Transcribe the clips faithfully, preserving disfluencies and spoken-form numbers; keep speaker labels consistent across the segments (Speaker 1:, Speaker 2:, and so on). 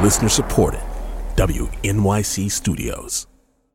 Speaker 1: Listener supported. W N Y C Studios.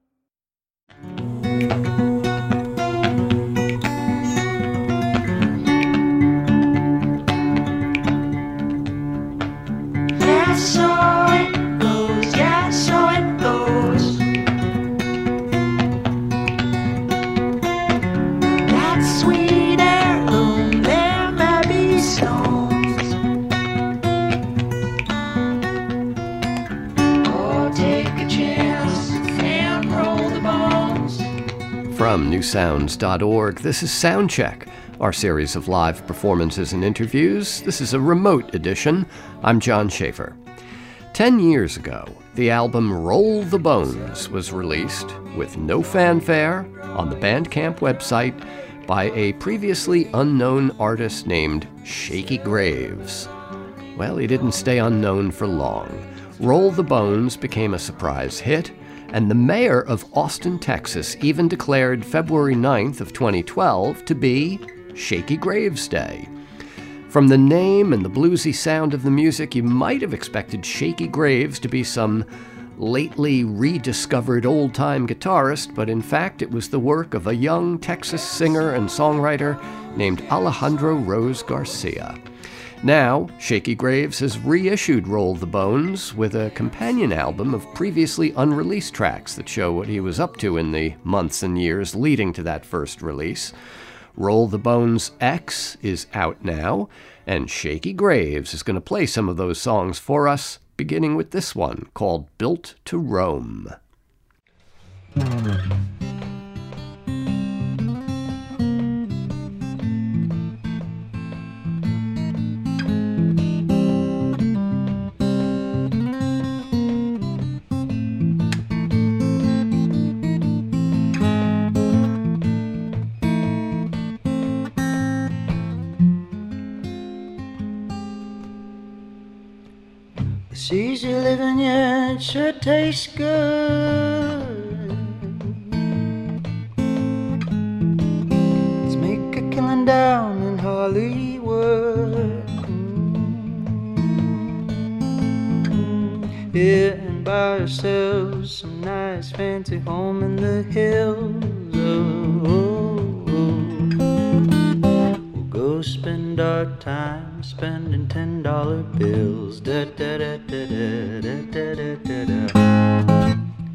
Speaker 2: From new sounds dot org, this is Soundcheck, our series of live performances and interviews. This is a remote edition. I'm John Schaefer. Ten years ago, the album Roll the Bones was released with no fanfare on the Bandcamp website by a previously unknown artist named Shakey Graves. Well, he didn't stay unknown for long. Roll the Bones became a surprise hit, and the mayor of Austin, Texas, even declared February ninth of twenty twelve to be Shakey Graves Day. From the name and the bluesy sound of the music, you might have expected Shakey Graves to be some lately rediscovered old-time guitarist, but in fact it was the work of a young Texas singer and songwriter named Alejandro Rose Garcia. Now, Shakey Graves has reissued Roll the Bones with a companion album of previously unreleased tracks that show what he was up to in the months and years leading to that first release. Roll the Bones X is out now, and Shakey Graves is going to play some of those songs for us, beginning with this one called Built to Roam.
Speaker 3: It's easy living, yeah, it sure tastes good. Let's make a killing down in Hollywood. Mm-hmm. Yeah, and buy ourselves some nice fancy home in the hills. Oh, oh, oh. We'll go spend our time spending ten dollar bills. Da da da da da da da da da da.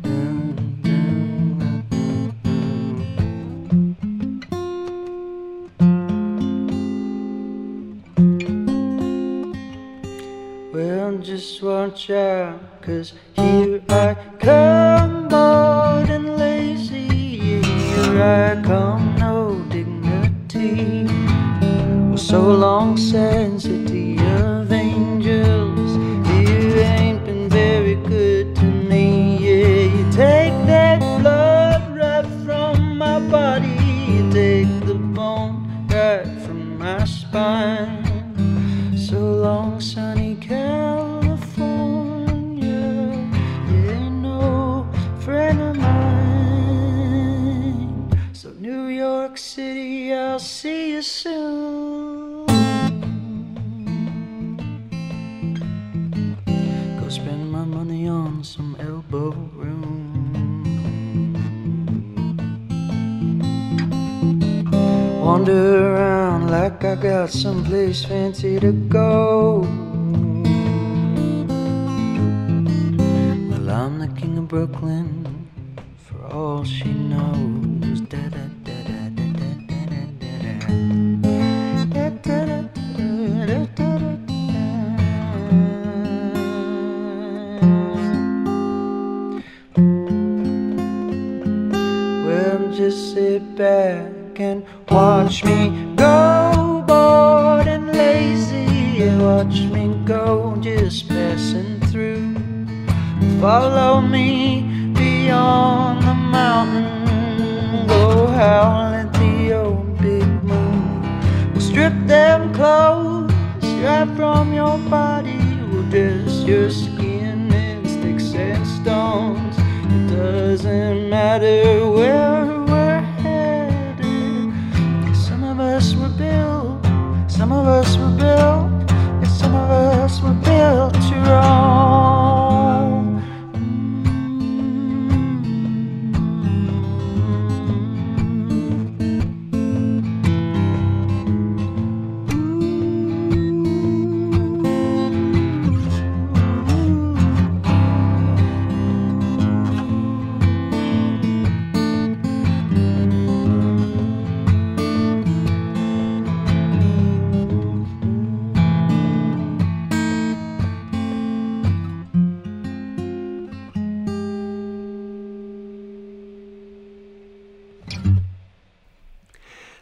Speaker 3: Well, just watch out, 'cause here I come, bored and lazy. Here I come, no dignity. So long, sad city of angels, you ain't been very good to me. Yeah, you take that blood right from my body, you take the bone right from my spine. So long, sunny California, you ain't no friend of mine. So New York City, I'll see you soon. Spend my money on some elbow room. Wander around like I got someplace fancy to go. Well, I'm the king of Brooklyn, for all she knows. Da da da da da da da da da da da da da. Just sit back and watch me go, bored and lazy. Yeah, watch me go, just passing through. Follow me beyond the mountain. Go howl at the old big moon. We'll strip them clothes right from your body. We'll dress your skin in sticks and stones. It doesn't matter where some of us were built, and some of us were built to roam.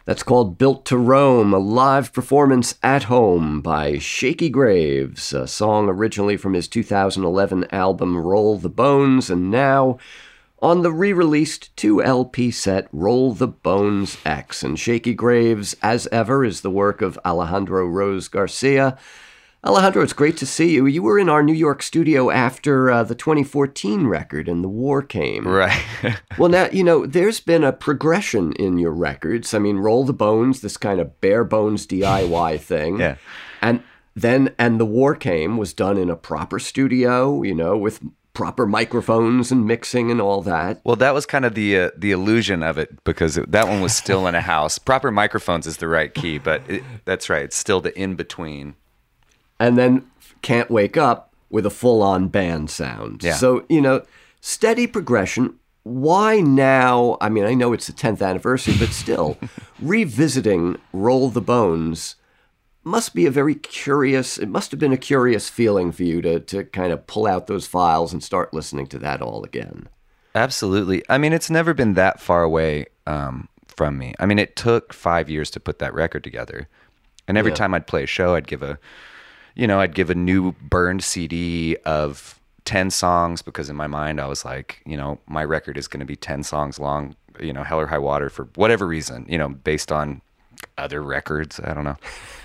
Speaker 2: That's called Built to Roam, a live performance at home by Shakey Graves, a song originally from his two thousand eleven album Roll the Bones, and now on the re-released two L P set Roll the Bones X. And Shakey Graves, as ever, is the work of Alejandro Rose Garcia. Alejandro, it's great to see you. You were in our New York studio after uh, the twenty fourteen record and the war came.
Speaker 4: Right.
Speaker 2: Well, now, you know, there's been a progression in your records. I mean, Roll the Bones, this kind of bare bones D I Y thing.
Speaker 4: Yeah.
Speaker 2: And then, And the War Came was done in a proper studio, you know, with proper microphones and mixing and all that.
Speaker 4: Well, that was kind of the uh, the illusion of it, because it, that one was still in a house. Proper microphones is the right key, but it, that's right. It's still the in-between.
Speaker 2: And then Can't Wake Up with a full-on band sound.
Speaker 4: Yeah.
Speaker 2: So, you know, steady progression. Why now? I mean, I know it's the tenth anniversary, but still, revisiting Roll the Bones must be a very curious, it must have been a curious feeling for you to, to kind of pull out those files and start listening to that all again.
Speaker 4: Absolutely. I mean, it's never been that far away um, from me. I mean, it took five years to put that record together. And every
Speaker 2: Yeah.
Speaker 4: time I'd play a show, I'd give a... You know, I'd give a new burned C D of ten songs, because in my mind I was like, you know, my record is going to be ten songs long, you know, hell or high water, for whatever reason, you know, based on other records. I don't know.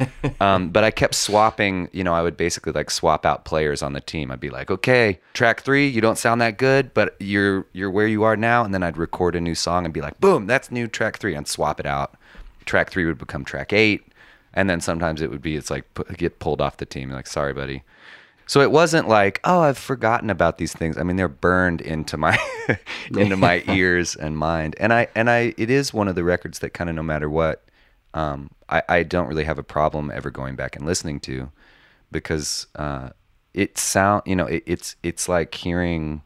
Speaker 4: um, but I kept swapping, you know, I would basically like swap out players on the team. I'd be like, okay, track three, you don't sound that good, but you're you're where you are now. And then I'd record a new song and be like, boom, that's new track three, and swap it out. Track three would become track eight. And then sometimes it would be, it's like, get pulled off the team. Like, sorry, buddy. So it wasn't like, oh, I've forgotten about these things. I mean, they're burned into my into my ears and mind. And I and I, it is one of the records that kind of, no matter what, um, I, I don't really have a problem ever going back and listening to, because uh, it sound, you know, it, it's it's like hearing.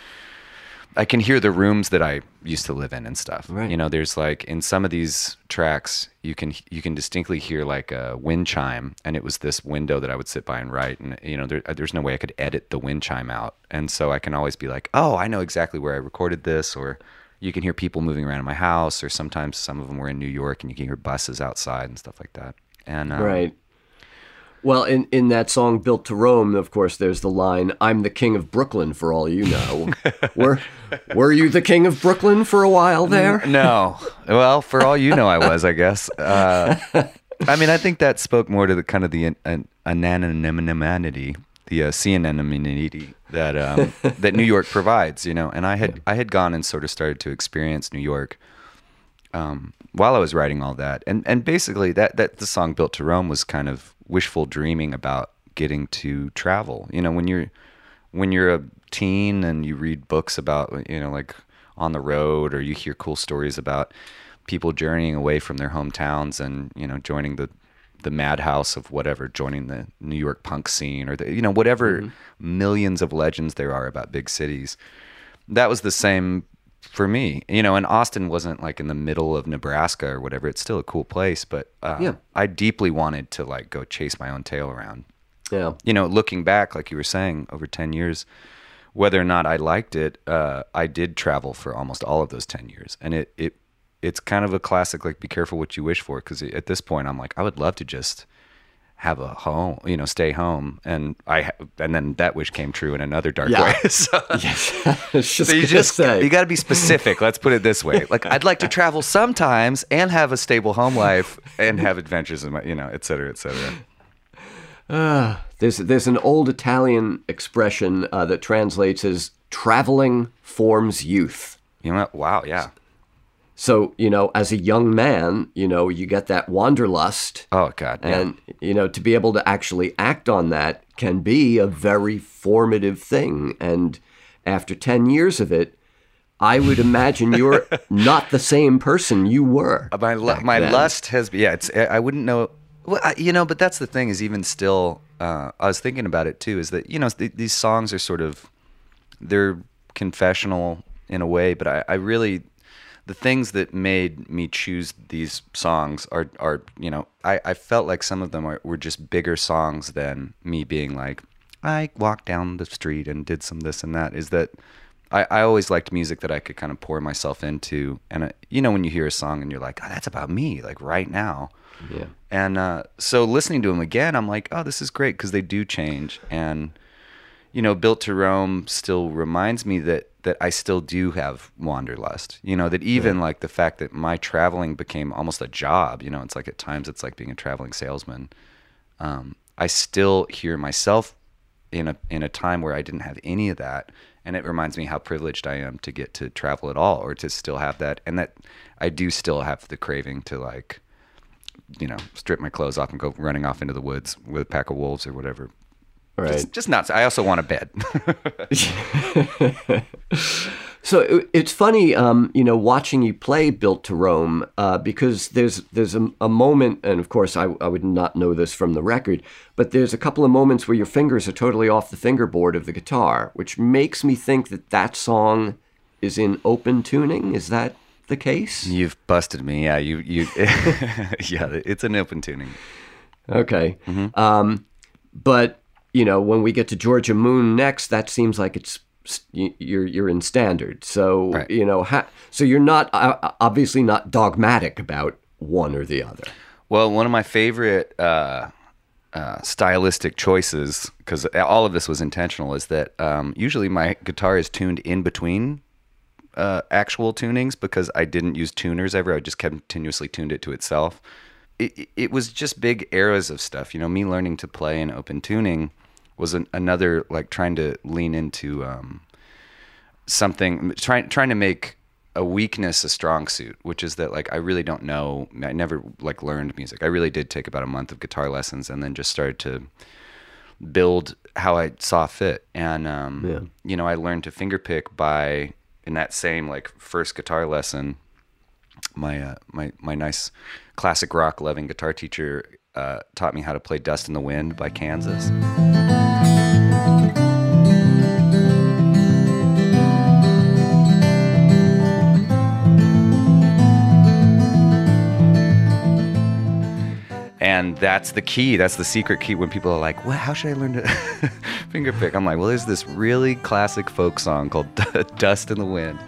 Speaker 4: I can hear the rooms that I used to live in and stuff.
Speaker 2: Right.
Speaker 4: You know, there's like, in some of these tracks, you can you can distinctly hear like a wind chime, and it was this window that I would sit by and write, and you know, there, there's no way I could edit the wind chime out, and so I can always be like, oh, I know exactly where I recorded this. Or you can hear people moving around in my house, or sometimes some of them were in New York, and you can hear buses outside and stuff like that. And um,
Speaker 2: Right. Well, in, in that song, Built to Roam, of course, there's the line, I'm the king of Brooklyn for all you know. were, were you the king of Brooklyn for a while there?
Speaker 4: No. Well, for all you know, I was, I guess. Uh, I mean, I think that spoke more to the kind of the an, anonymity, the uh, anonymity that um, that New York provides, you know. And I had I had gone and sort of started to experience New York um, while I was writing all that. And and basically that, that the song Built to Roam was kind of wishful dreaming about getting to travel. You know, when you're when you're a teen and you read books about, you know, like on the road, or you hear cool stories about people journeying away from their hometowns and, you know, joining the the madhouse of whatever, joining the New York punk scene, or the, you know, whatever mm-hmm. millions of legends there are about big cities. That was the same for me, you know. And Austin wasn't like in the middle of Nebraska or whatever. It's still a cool place, but uh,
Speaker 2: yeah.
Speaker 4: I deeply wanted to like go chase my own tail around.
Speaker 2: Yeah.
Speaker 4: You know, looking back, like you were saying, over ten years, whether or not I liked it, uh, I did travel for almost all of those ten years. And it, it, it's kind of a classic, like, be careful what you wish for. Cause at this point I'm like, I would love to just have a home, you know, stay home. And I, and then that wish came true in another dark
Speaker 2: yeah.
Speaker 4: way. So,
Speaker 2: yes. just
Speaker 4: so you just,
Speaker 2: say.
Speaker 4: you got to be specific. Let's put it this way. Like, I'd like to travel sometimes and have a stable home life and have adventures in my, you know, et cetera, et cetera.
Speaker 2: Uh, there's, there's an old Italian expression uh, that translates as traveling forms youth.
Speaker 4: You know what? Wow. Yeah.
Speaker 2: So, you know, as a young man, you know, you get that wanderlust.
Speaker 4: Oh, God. Yeah.
Speaker 2: And, you know, to be able to actually act on that can be a very formative thing. And after ten years of it, I would imagine you're not the same person you were.
Speaker 4: My my then. lust has, yeah, it's, I wouldn't know. Well, I, you know, but that's the thing is even still, uh, I was thinking about it too, is that, you know, th- these songs are sort of, they're confessional in a way, but I, I really, the things that made me choose these songs are, are you know, I, I felt like some of them are, were just bigger songs than me being like, I walked down the street and did some this and that, is that I, I always liked music that I could kind of pour myself into. And, uh, you know, when you hear a song and you're like, oh, that's about me, like right now.
Speaker 2: Yeah.
Speaker 4: And uh, so listening to them again, I'm like, oh, this is great because they do change. And, you know, Built to Roam still reminds me that, that I still do have wanderlust. You know, that even yeah. like the fact that my traveling became almost a job, you know, it's like at times it's like being a traveling salesman. Um, I still hear myself in a in a time where I didn't have any of that. And it reminds me how privileged I am to get to travel at all, or to still have that. And that I do still have the craving to, like, you know, strip my clothes off and go running off into the woods with a pack of wolves or whatever.
Speaker 2: Right.
Speaker 4: Just, just nuts. I also want a bed.
Speaker 2: So it, it's funny, um, you know, watching you play Built to Roam, uh, because there's there's a, a moment, and of course I, I would not know this from the record, but there's a couple of moments where your fingers are totally off the fingerboard of the guitar, which makes me think that that song is in open tuning. Is that the case?
Speaker 4: You've busted me. Yeah, you you. Yeah, it's an open tuning.
Speaker 2: Okay,
Speaker 4: Mm-hmm.
Speaker 2: um, but you know, when we get to Georgia Moon next, that seems like it's. You're you're in standard, so
Speaker 4: right.
Speaker 2: you know. Ha- so you're not uh, obviously not dogmatic about one or the other.
Speaker 4: Well, one of my favorite uh, uh, stylistic choices, because all of this was intentional, is that um, usually my guitar is tuned in between uh, actual tunings because I didn't use tuners ever. I just continuously tuned it to itself. It, it was just big eras of stuff. You know, me learning to play in open tuning was an, another, like, trying to lean into um, something, trying trying to make a weakness a strong suit, which is that, like, I really don't know. I never, like, learned music. I really did take about a month of guitar lessons and then just started to build how I saw fit. And, um,
Speaker 2: yeah.
Speaker 4: you know, I learned to fingerpick by, in that same, like, first guitar lesson, my uh, my my nice classic rock loving guitar teacher uh, taught me how to play Dust in the Wind by Kansas. And that's the key. That's the secret key when people are like, well, how should I learn to fingerpick? I'm like, well, there's this really classic folk song called Dust in the Wind.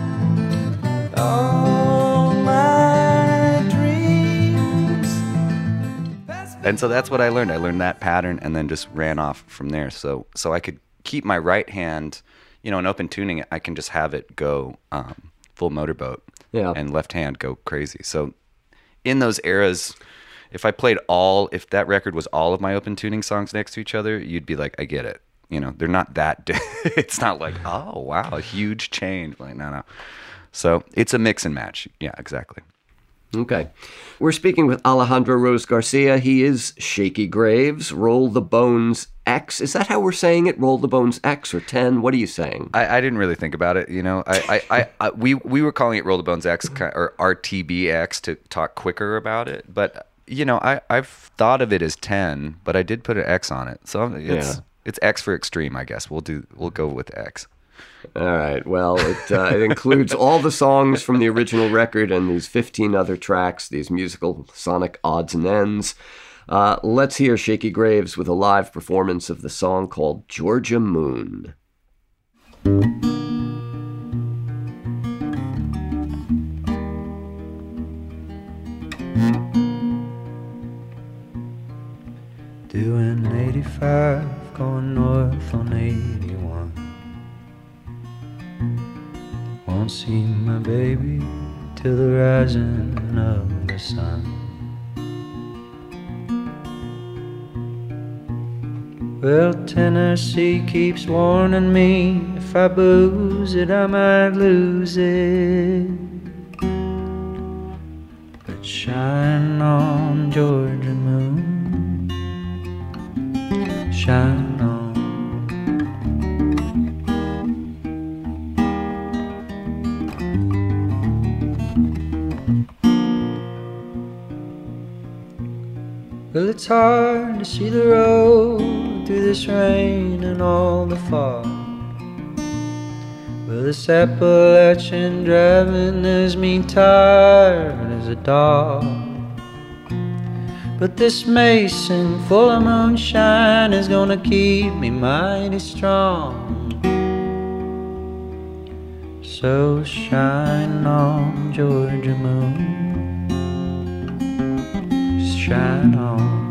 Speaker 4: All my dreams. And so that's what I learned. I learned that pattern and then just ran off from there. So so I could keep my right hand, you know, in open tuning, I can just have it go um, full motorboat.
Speaker 2: Yeah.
Speaker 4: And left hand go crazy. So in those eras, if I played all, if that record was all of my open tuning songs next to each other, you'd be like, I get it. You know, they're not that, di- it's not like, oh, wow, a huge change. Like, no, no. So it's a mix and match. Yeah, exactly.
Speaker 2: Okay. We're speaking with Alejandro Rose Garcia. He is Shaky Graves, Roll the Bones X. Is that how we're saying it? Roll the Bones X or ten? What are you saying?
Speaker 4: I, I didn't really think about it. You know, I, I, I, I we we were calling it Roll the Bones X or R T B X to talk quicker about it. But, you know, I, I've thought of it as ten, but I did put an X on it. So it's
Speaker 2: yeah.
Speaker 4: it's X for extreme, I guess. We'll do we'll go with X.
Speaker 2: All right. Well, it, uh, it includes all the songs from the original record and these fifteen other tracks, these musical sonic odds and ends. Uh, let's hear Shaky Graves with a live performance of the song called Georgia Moon.
Speaker 3: Doing eighty-five, going north on eighty-one. Won't see my baby till the rising of the sun. Well, Tennessee keeps warning me, if I booze it, I might lose it. But shine on, Georgia moon, shine on. Well, it's hard to see the road through this rain and all the fog. Well, this Appalachian driving has me tired as a dog. But this mason full of moonshine is gonna keep me mighty strong. So shine on, Georgia moon, just shine on.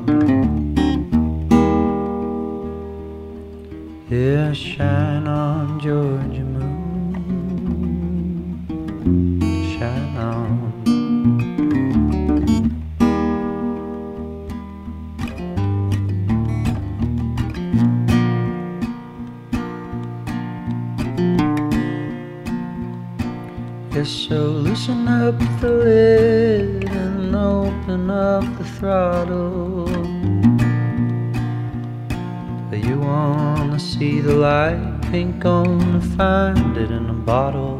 Speaker 3: Yeah, shine on, Georgia moon, shine on. Yes, so loosen up the lid and open up the throttle. You wanna see the light, ain't gonna find it in a bottle.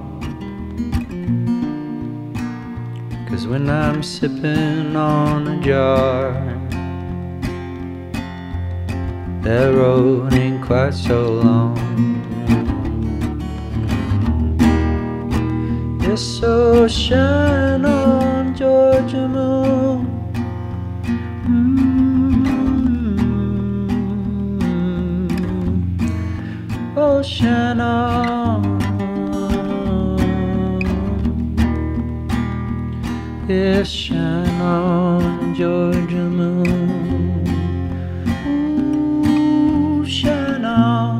Speaker 3: 'Cause when I'm sipping on a jar, that road ain't quite so long. Yes, so shine on, Georgia moon. Mm-hmm. Oh, shine on. Yes, shine on, Georgia moon. Ooh, shine on.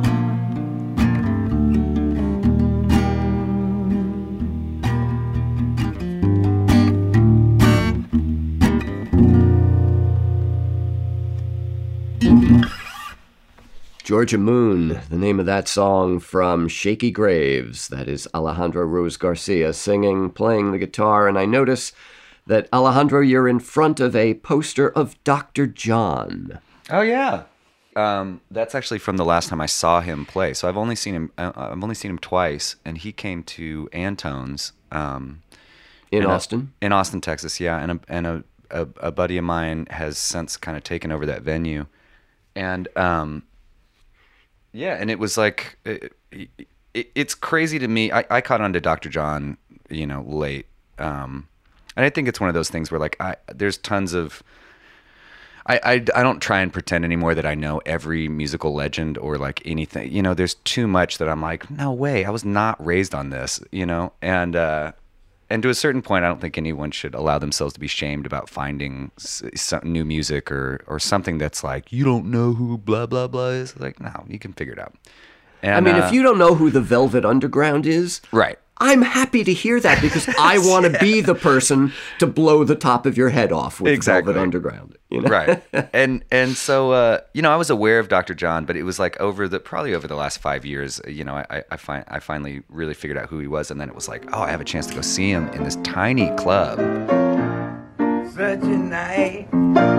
Speaker 2: Georgia Moon, the name of that song from Shaky Graves. That is Alejandro Rose Garcia singing, playing the guitar. And I notice that, Alejandro, you're in front of a poster of Doctor John.
Speaker 4: Oh, yeah. Um, that's actually from the last time I saw him play. So I've only seen him. Uh, I've only seen him twice, and he came to Antone's um,
Speaker 2: in
Speaker 4: and
Speaker 2: Austin.
Speaker 4: A, in Austin, Texas, yeah. And a and a, a, a buddy of mine has since kind of taken over that venue, and um, yeah, and it was like it, it, it's crazy to me. I, I caught on to Doctor John, you know, late, um, and I think it's one of those things where like I there's tons of. I, I, I don't try and pretend anymore that I know every musical legend or like anything. You know, there's too much that I'm like, no way, I was not raised on this, you know? And uh, and to a certain point, I don't think anyone should allow themselves to be shamed about finding some new music or, or something that's like, you don't know who blah, blah, blah is. Like, no, you can figure it out. And,
Speaker 2: I mean,
Speaker 4: uh,
Speaker 2: if you don't know who the Velvet Underground is...
Speaker 4: Right.
Speaker 2: I'm happy to hear that because I want to yeah. be the person to blow the top of your head off with
Speaker 4: exactly.
Speaker 2: Velvet Underground. You know?
Speaker 4: Right. And and so, uh, you know, I was aware of Doctor John, but it was like over the, probably over the last five years, you know, I, I, find, I finally really figured out who he was. And then it was like, oh, I have a chance to go see him in this tiny club.
Speaker 5: Such a night.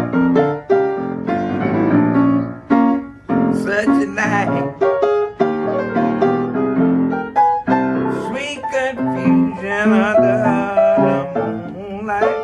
Speaker 5: Such a night. Confusion under the moonlight.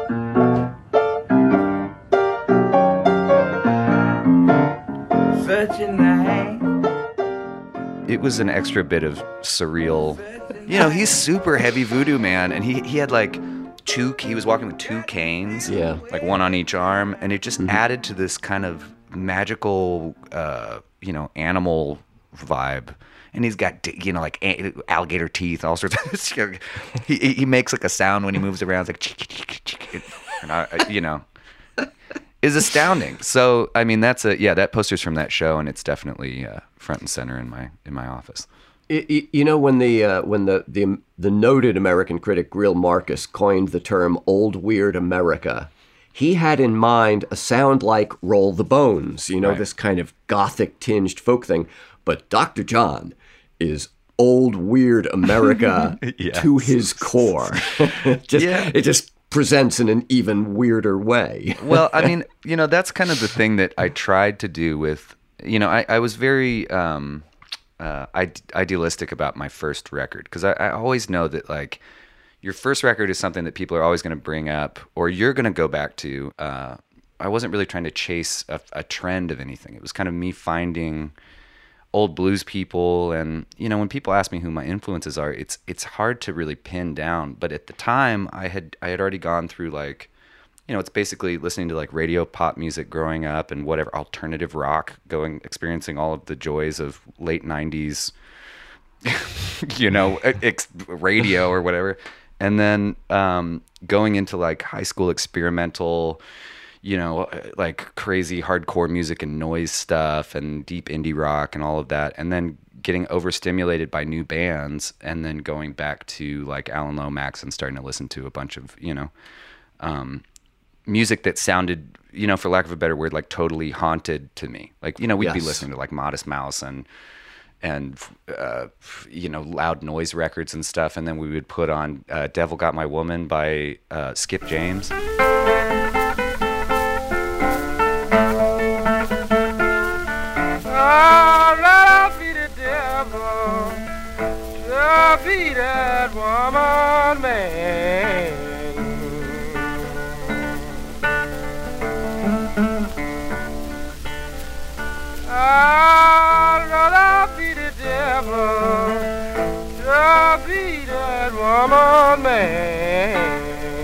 Speaker 5: Such a night.
Speaker 4: It was an extra bit of surreal. You know, he's super heavy voodoo, man, and he he had like two. He was walking with two canes,
Speaker 2: yeah,
Speaker 4: like one on each arm, and it just mm-hmm. added to this kind of magical, uh, you know, animal vibe. And he's got, you know, like alligator teeth, all sorts of stuff. he he makes like a sound when he moves around. It's like, and I, you know, is astounding. So I mean, that's a yeah. That poster's from that show, and it's definitely uh, front and center in my in my office.
Speaker 2: It, you know, when the uh, when the, the the noted American critic Greil Marcus coined the term "Old Weird America," he had in mind a sound like Roll the Bones. You know, right. This kind of gothic tinged folk thing. But Doctor John is old weird America yes. to his core. just, yeah. It just presents in an even weirder way.
Speaker 4: Well, I mean, you know, that's kind of the thing that I tried to do with, you know, I, I was very um, uh, idealistic about my first record because I, I always know that like your first record is something that people are always going to bring up or you're going to go back to. Uh, I wasn't really trying to chase a, a trend of anything. It was kind of me finding old blues people, and you know, when people ask me who my influences are, it's it's hard to really pin down. But at the time, I had I had already gone through like, you know, it's basically listening to like radio pop music growing up and whatever alternative rock, going experiencing all of the joys of late nineties, you know, ex- radio or whatever. And then um, going into like high school experimental, you know, like crazy hardcore music and noise stuff and deep indie rock and all of that. And then getting overstimulated by new bands and then going back to like Alan Lomax and starting to listen to a bunch of, you know, um, music that sounded, you know, for lack of a better word, like totally haunted to me. Like, you know, we'd yes. be listening to like Modest Mouse and, and, uh, you know, Loud Noise records and stuff. And then we would put on uh, Devil Got My Woman by uh, Skip James.
Speaker 5: Be that woman, man. I'd rather be the devil, to be that woman, man.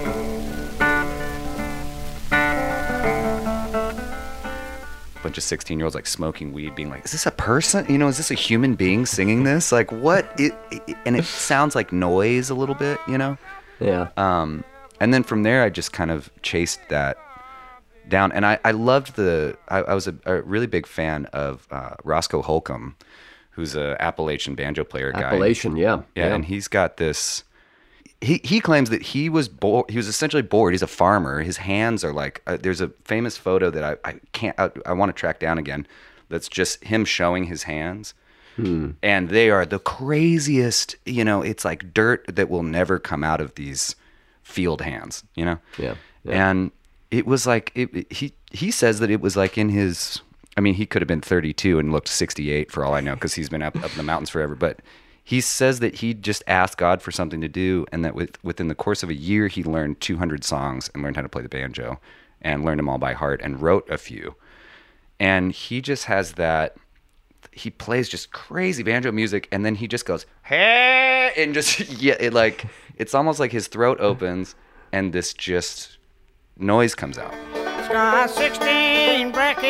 Speaker 4: Bunch of sixteen year olds like smoking weed, being like, is this a person, you know, is this a human being singing this, like what it, it and it sounds like noise a little bit, you know.
Speaker 2: Yeah.
Speaker 4: Um and then from there I just kind of chased that down, and I I loved the I, I was a, a really big fan of uh Roscoe Holcomb, who's a Appalachian banjo player guy.
Speaker 2: Appalachian, yeah.
Speaker 4: yeah
Speaker 2: yeah
Speaker 4: and he's got this. He he claims that he was bo- he was essentially bored. He's a farmer. His hands are like uh, there's a famous photo that I, I can't I, I want to track down again. That's just him showing his hands, hmm. and they are the craziest. You know, it's like dirt that will never come out of these field hands. You know,
Speaker 2: yeah. yeah.
Speaker 4: And it was like it, it, he he says that it was like in his. I mean, he could have been thirty-two and looked sixty-eight for all I know, because he's been up up in the mountains forever, but. He says that he just asked God for something to do, and that with, within the course of a year, he learned two hundred songs and learned how to play the banjo and learned them all by heart and wrote a few. And he just has that, he plays just crazy banjo music, and then he just goes, hey, and just, yeah, it like, it's almost like his throat opens and this just noise comes out.
Speaker 5: Sky sixteen bracket,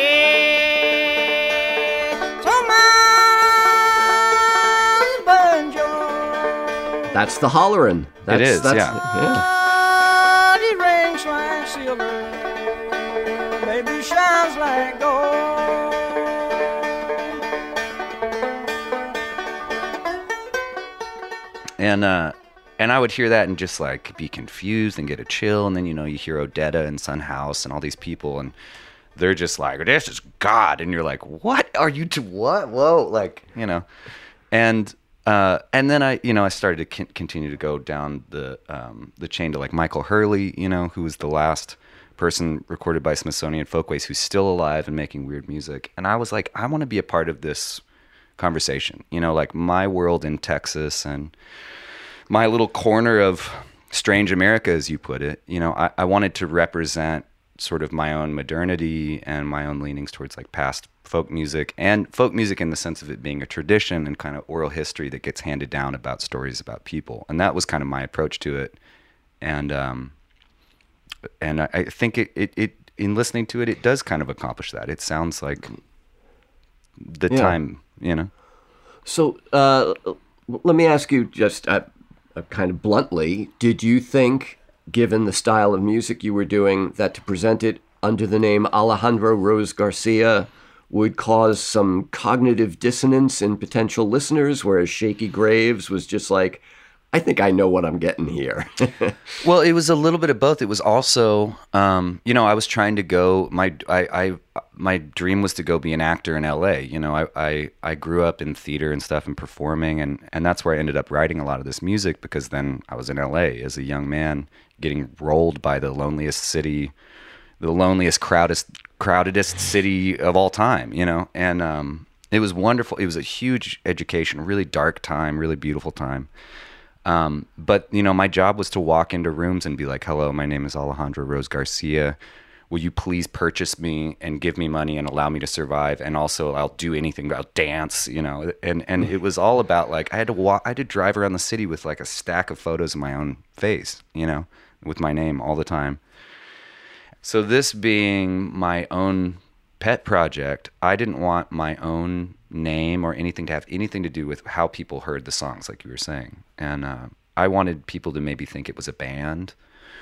Speaker 5: so my
Speaker 2: That's the hollerin'. That's,
Speaker 4: it is,
Speaker 2: that's,
Speaker 4: yeah.
Speaker 2: yeah.
Speaker 5: It rings like silver, baby shines like gold.
Speaker 4: And uh, and I would hear that and just like be confused and get a chill. And then, you know, you hear Odetta and Son House and all these people, and they're just like, this is God. And you're like, what are you to what? Whoa, like, you know, and. Uh, and then I, you know, I started to c- continue to go down the um, the chain to like Michael Hurley, you know, who was the last person recorded by Smithsonian Folkways who's still alive and making weird music. And I was like, I want to be a part of this conversation, you know, like my world in Texas and my little corner of strange America, as you put it. You know, I, I wanted to represent sort of my own modernity and my own leanings towards like past folk music, and folk music in the sense of it being a tradition and kind of oral history that gets handed down about stories about people. And that was kind of my approach to it. And um, and I, I think it, it, it, in listening to it, it does kind of accomplish that. It sounds like the yeah. time, you know.
Speaker 2: So uh, let me ask you just uh, uh, kind of bluntly, did you think, given the style of music you were doing, that to present it under the name Alejandro Rose Garcia would cause some cognitive dissonance in potential listeners, whereas Shaky Graves was just like, I think I know what I'm getting here?
Speaker 4: Well, it was a little bit of both. It was also, um, you know, I was trying to go, my I, I my dream was to go be an actor in L A. You know, I, I, I grew up in theater and stuff and performing, and, and that's where I ended up writing a lot of this music, because then I was in L A as a young man getting rolled by the loneliest city, the loneliest, crowdest, crowdedest city of all time, you know? And um, it was wonderful. It was a huge education, really dark time, really beautiful time. Um, but, you know, my job was to walk into rooms and be like, hello, my name is Alejandro Rose Garcia. Will you please purchase me and give me money and allow me to survive? And also I'll do anything, I'll dance, you know? And, and it was all about like, I had to walk, I had to drive around the city with like a stack of photos of my own face, you know, with my name all the time. So this being my own pet project, I didn't want my own name or anything to have anything to do with how people heard the songs, like you were saying. And uh, I wanted people to maybe think it was a band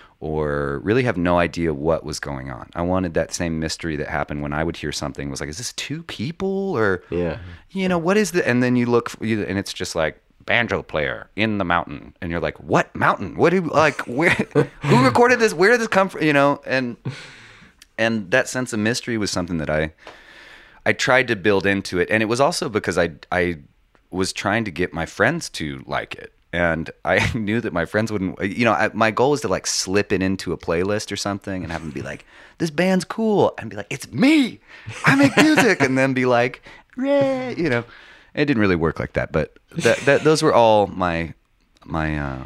Speaker 4: or really have no idea what was going on. I wanted that same mystery that happened when I would hear something was like, is this two people or,
Speaker 2: Yeah.
Speaker 4: you know, what is the, and then you look, you, and it's just like, banjo player in the mountain, and you're like, what mountain? What do you, like, where, who recorded this? Where did this come from? You know, and and that sense of mystery was something that I I tried to build into it, and it was also because I I was trying to get my friends to like it, and I knew that my friends wouldn't. You know, I, my goal was to like slip it into a playlist or something, and have them be like, this band's cool, and be like, it's me, I make music, and then be like, Ray, you know. It didn't really work like that, but that, that those were all my my uh,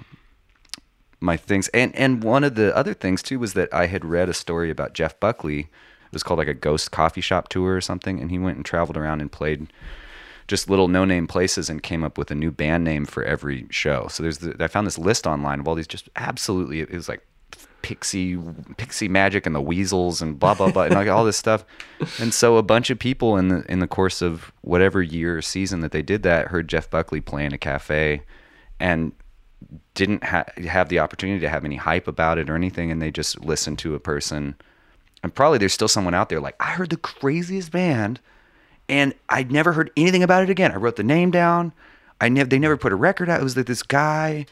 Speaker 4: my things. And and one of the other things too was that I had read a story about Jeff Buckley. It was called like a ghost coffee shop tour or something, and he went and traveled around and played just little no-name places and came up with a new band name for every show. So there's the, I found this list online of all these just absolutely, it was like Pixie Pixie Magic and the Weasels and blah blah blah and like all this stuff. And so a bunch of people in the in the course of whatever year or season that they did that heard Jeff Buckley play in a cafe and didn't ha- have the opportunity to have any hype about it or anything, and they just listened to a person. And probably there's still someone out there like, I heard the craziest band and I'd never heard anything about it again. I wrote the name down. I never they never put a record out. It was like this guy.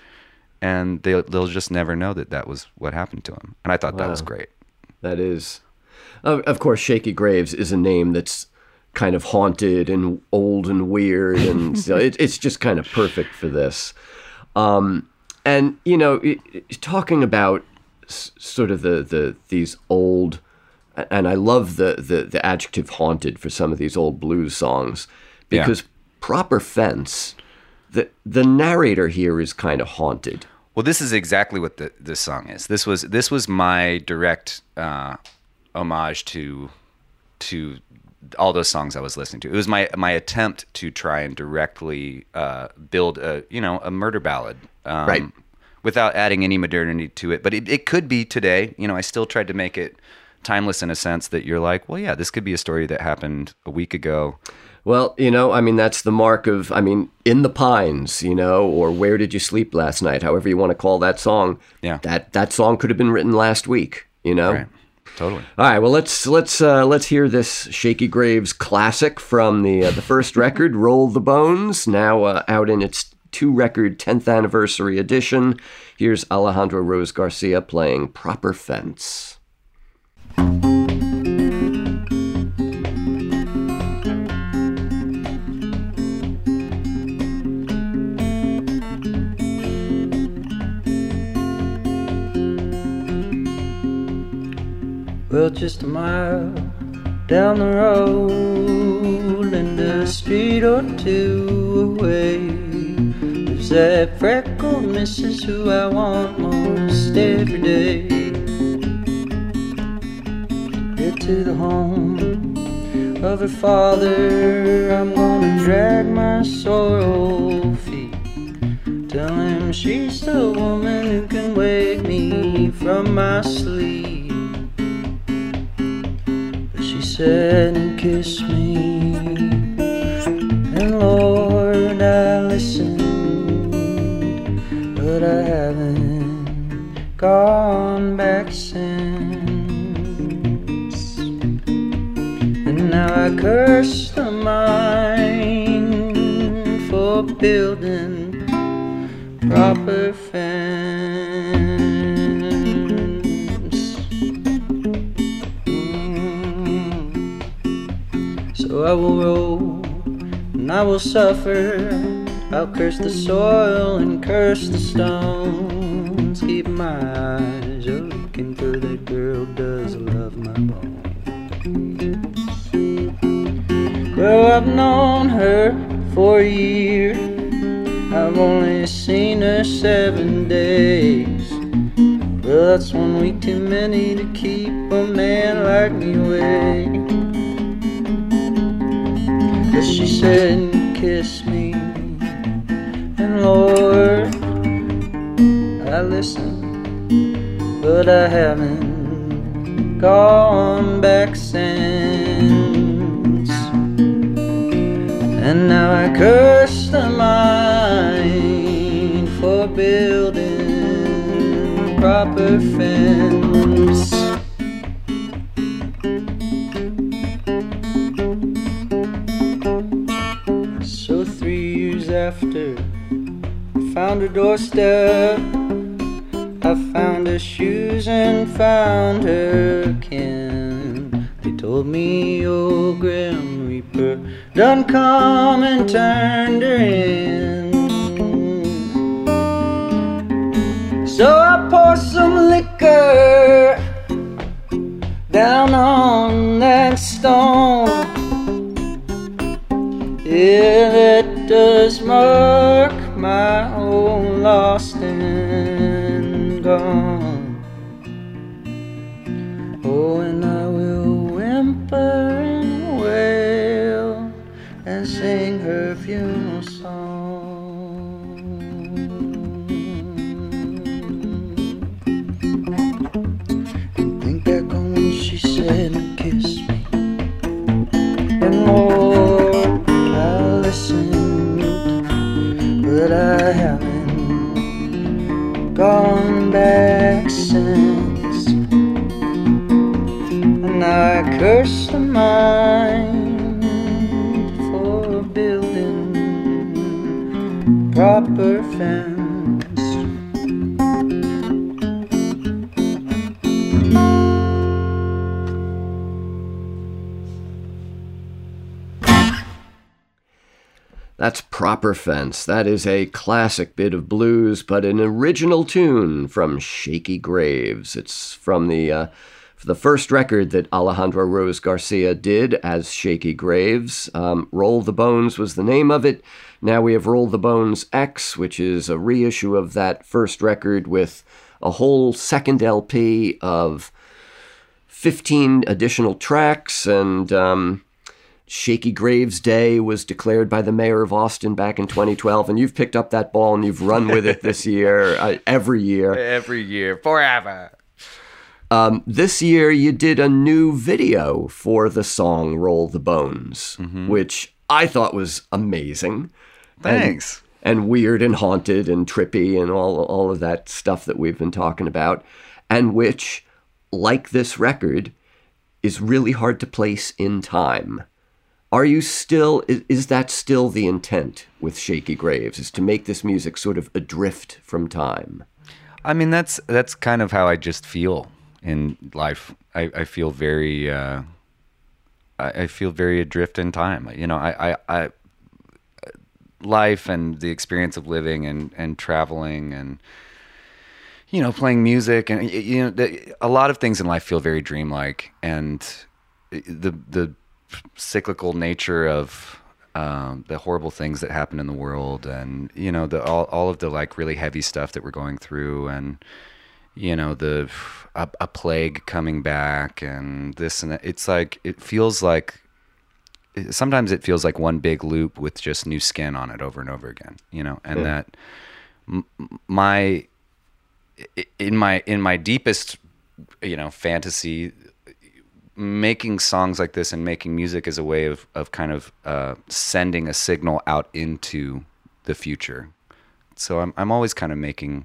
Speaker 4: And they'll, they'll just never know that that was what happened to him. And I thought wow. that was great.
Speaker 2: That is. Of, of course, Shakey Graves is a name that's kind of haunted and old and weird. And so it, it's just kind of perfect for this. Um, and, you know, it, it, talking about s- sort of the, the these old, and I love the, the, the adjective haunted for some of these old blues songs, because yeah. Proper Fence, the the narrator here is kind of haunted.
Speaker 4: Well, this is exactly what the, this song is. This was this was my direct uh, homage to to all those songs I was listening to. It was my my attempt to try and directly uh, build a you know a murder ballad, um,
Speaker 2: right,
Speaker 4: without adding any modernity to it. But it, it could be today. You know, I still tried to make it timeless in a sense that you're like, well, yeah, this could be a story that happened a week ago.
Speaker 2: Well, you know, I mean, that's the mark of, I mean, In the Pines, you know, or Where Did You Sleep Last Night, however you want to call that song.
Speaker 4: Yeah.
Speaker 2: That that song could have been written last week, you know?
Speaker 4: Right. Totally.
Speaker 2: All right, well, let's let's uh, let's hear this Shakey Graves classic from the uh, the first record, Roll the Bones, now uh, out in its two-record tenth anniversary edition. Here's Alejandro Rose Garcia playing Proper Fence.
Speaker 3: Well, just a mile down the road and a street or two away lives that freckled missus who I want most every day. Get to the home of her father, I'm gonna drag my sore old feet. Tell him she's the woman who can wake me from my sleep. Said and kissed me, and Lord, I listened, but I haven't gone back since. And now I curse the mind for building proper fence. So I will roll and I will suffer. I'll curse the soil and curse the stones. Keep my eyes looking for that girl does love my bones. Well, I've known her for a year. I've only seen her seven days. Well, that's one week too many to keep a man like me away. But she said and kissed me, and Lord, I listened, but I haven't gone back since. And now I curse the mind for building proper fence. So three years after I found her doorstep, I found her shoes and found her kin. They told me old Grim Reaper done come and turned her in. So I poured some liquor down on that stone. Yeah, that does mark my own lost and gone. Oh, and I will whimper and wail and sing her funeral song. And think back on when she said and kissed me, and Lord, I listened, but I haven't gone back since. And I curse the mind for building proper fence.
Speaker 2: That's Proper Fence. That is a classic bit of blues, but an original tune from Shakey Graves. It's from the uh, the first record that Alejandro Rose Garcia did as Shakey Graves. Um, Roll the Bones was the name of it. Now we have Roll the Bones X, which is a reissue of that first record with a whole second L P of fifteen additional tracks, and um, Shakey Graves Day was declared by the mayor of Austin back in twenty twelve, and you've picked up that ball and you've run with it this year, uh, every year.
Speaker 4: Every year, forever.
Speaker 2: Um, this year you did a new video for the song Roll the Bones, mm-hmm. which I thought was amazing.
Speaker 4: Thanks.
Speaker 2: And, and weird and haunted and trippy and all, all of that stuff that we've been talking about, and which, like this record, is really hard to place in time. Are you still, is, is that still the intent with Shakey Graves, is to make this music sort of adrift from time?
Speaker 4: I mean, that's that's kind of how I just feel in life. I, I feel very, uh, I, I feel very adrift in time. You know, I, I, I, life and the experience of living and, and traveling and, you know, playing music and, you know, the, a lot of things in life feel very dreamlike, and the, the, cyclical nature of um, the horrible things that happen in the world, and you know the all, all of the like really heavy stuff that we're going through, and you know the a, a plague coming back and this and that. It's like it feels like sometimes it feels like one big loop with just new skin on it over and over again, you know, and yeah. that m- my in my in my deepest you know fantasy, making songs like this and making music is a way of, of kind of uh, sending a signal out into the future. So I'm I'm always kind of making,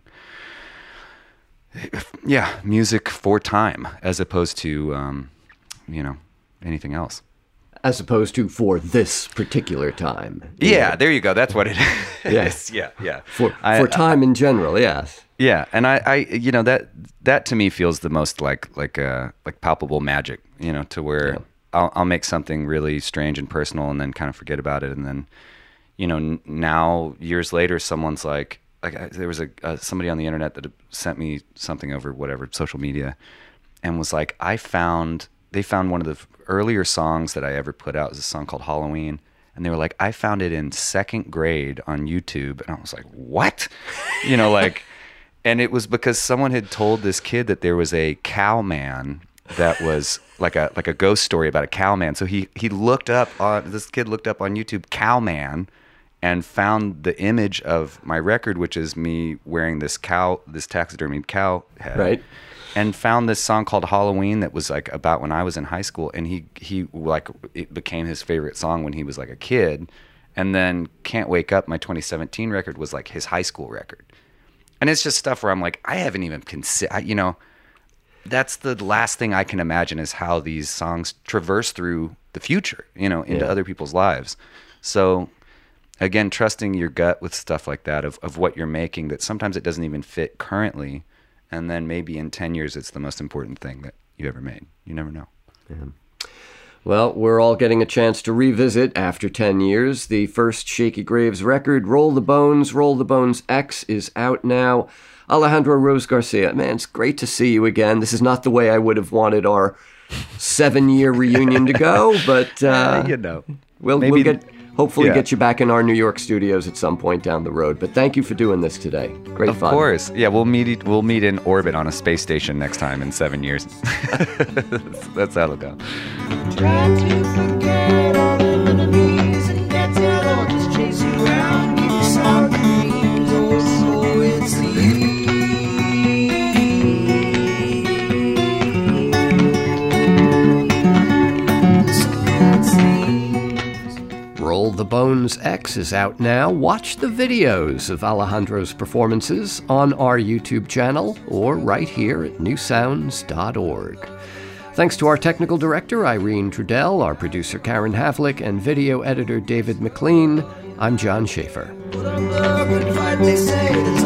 Speaker 4: yeah, music for time as opposed to, um, you know, anything else.
Speaker 2: As opposed to for this particular time.
Speaker 4: Yeah, know? There you go. That's what it is.
Speaker 2: Yes.
Speaker 4: yeah, yeah.
Speaker 2: For
Speaker 4: I,
Speaker 2: for time
Speaker 4: I,
Speaker 2: in general, yes.
Speaker 4: Yeah, and I, I, you know, that that to me feels the most like like uh, like palpable magic, you know, to where yeah. I'll I'll make something really strange and personal and then kind of forget about it, and then, you know, n- now years later, someone's like, like I, there was a uh, somebody on the internet that sent me something over whatever social media, and was like, I found they found one of the earlier songs that I ever put out. It was a song called Halloween. And they were like, I found it in second grade on YouTube. And I was like, what? You know, like, and it was because someone had told this kid that there was a cow man that was like a like a ghost story about a cow man. So he, he looked up on, this kid looked up on YouTube, cow man, and found the image of my record, which is me wearing this cow, this taxidermied cow head.
Speaker 2: Right.
Speaker 4: And found this song called Halloween that was like about when I was in high school, and he he like it became his favorite song when he was like a kid, And then Can't Wake Up, my twenty seventeen record, was like his high school record. And it's just stuff where I'm like, I haven't even considered, you know, that's the last thing I can imagine is how these songs traverse through the future, you know, into
Speaker 2: Yeah.
Speaker 4: other people's lives. So again, trusting your gut with stuff like that of, of what you're making, that sometimes it doesn't even fit currently. And then maybe in ten years, it's the most important thing that you ever made. You never know.
Speaker 2: Yeah. Well, we're all getting a chance to revisit, after ten years, the first Shaky Graves record, Roll the Bones. Roll the Bones X is out now. Alejandro Rose Garcia, man, it's great to see you again. This is not the way I would have wanted our seven-year reunion to go, but uh,
Speaker 4: you know,
Speaker 2: we'll,
Speaker 4: maybe
Speaker 2: we'll get hopefully
Speaker 4: yeah.
Speaker 2: get you back in our New York studios at some point down the road. But thank you for doing this today. Great
Speaker 4: Of
Speaker 2: fun.
Speaker 4: course. Yeah, we'll meet we'll meet in orbit on a space station next time in seven years. that's, that's how it'll go.
Speaker 3: Try to forget all the enemies and that's how they'll just chase you around, give you sour dreams. Oh, so it's the
Speaker 2: Roll the Bones X is out now. Watch the videos of Alejandro's performances on our YouTube channel or right here at new sounds dot org. Thanks to our technical director, Irene Trudell, our producer, Karen Havlick, and video editor, David McLean. I'm John Schaefer.
Speaker 3: good fight, they say.